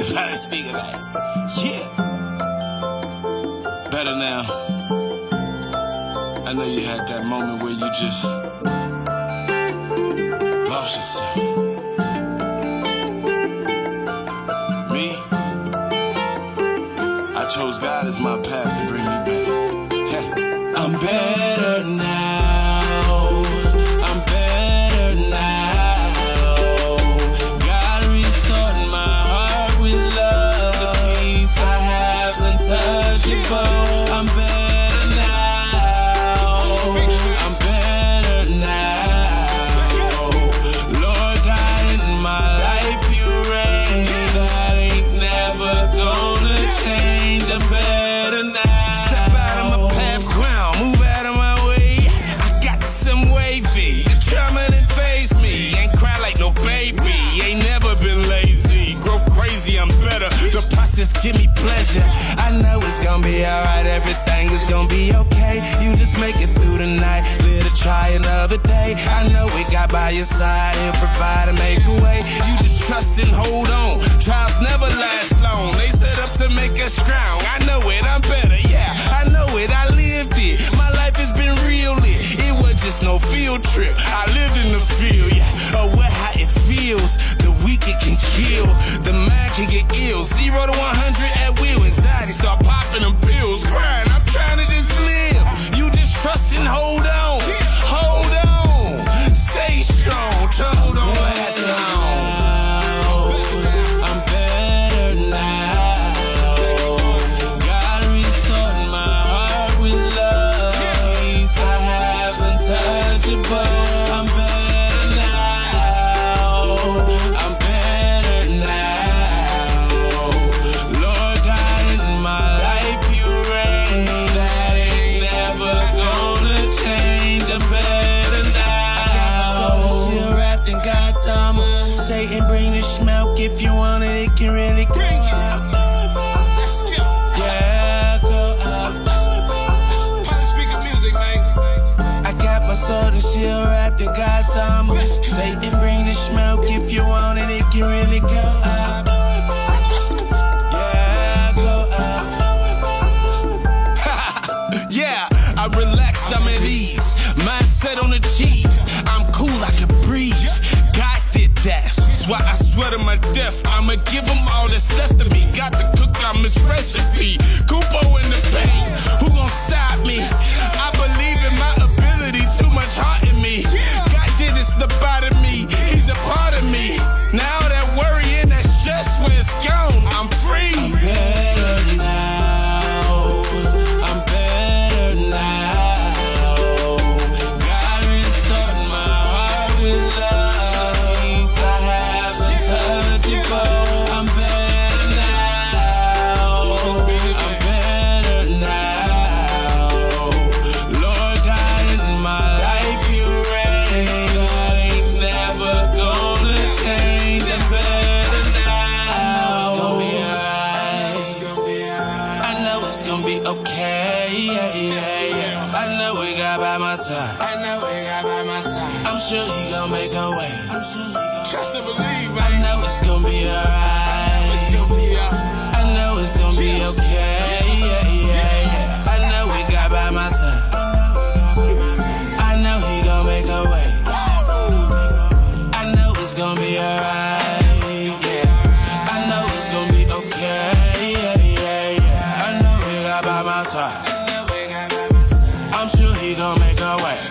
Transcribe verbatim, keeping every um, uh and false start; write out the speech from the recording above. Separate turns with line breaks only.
Try to speak about it. Yeah. Better now. I know you had that moment where you just lost yourself. Me? I chose God as my path to bring me back. I'm better now. I'm better now. God restored my heart with love. The peace I have's untouchable. I'm better now. I'm better now. Lord God, in my life you reign. That ain't never gonna change. I'm better now. Step out of my path, ground, move out of my way. I got some wavy. The trauma that phase me. Ain't cry like no baby. Ain't never been lazy. Growth crazy, I'm better. The process give me pleasure. I know it's gonna be alright. Everything is gonna be okay. You just make it through the night. Live to try another day. I know we got by your side. He'll provide and make a way. You just trust and hold on. Trials never last long. They set up to make us strong. I know it, I'm better, yeah. I know it, I lived it. My life has been real lit. It was just no field trip. I lived in the field, yeah. Aware how it feels. The weak it can kill. The mind can get ill. Zero to one hundred at will. Anxiety start popping them pills. Crying, I'm trying to just live. You just trust and hold on. Hold on. Stay strong. Hold on. Last long. I'm better now. God restored my heart with love. Peace I have untouchable. I'm better now. I'm better now. Lord God, in my life you reign. That ain't never gonna change. I'm better now. Still wrapped in God's armor. Satan, bring the smoke. If you want it, it can really go up. Yeah, go up. Speak of music, man. I got my sword and shield wrapped in God's armor. Satan, bring the smoke. If you want it, it can really go up. Yeah, go up. Yeah, I'm relaxed, I'm at ease. Mindset on the cheek. I'm cool, I can breathe. God did that. That's why I swear to my death, I'ma give him all that's left of me. Got to cook on his recipe. Kupo in the paint. Who gon' stop me? I believe in my ability. Too much heart in me. God did this the part of me. He's a part of me. Now that worry and that stress, when it's gone, I'm free. I'm better now. I'm better now. God restored my heart with love. Peace I have untouchable. I'm better now. I'm better now. Lord God, in my life you reign. That ain't never gonna change. I'm better now. It's gonna be alright. I know it's gonna be okay. Yeah, yeah, yeah. I know we got by my side. I know we got by my side. I'm sure he gon' make a way. I'm sure he gon' trust and believe, man. I know it's gonna be alright. It's gonna be alright. I know it's gonna be okay. Yeah, yeah, yeah. I know we got by my side. I know he gon' make a way. I know it's gonna be alright. Yeah. I know it's gonna be okay. Yeah, yeah, yeah. I know he got by my side. I'm sure he gon' make a way.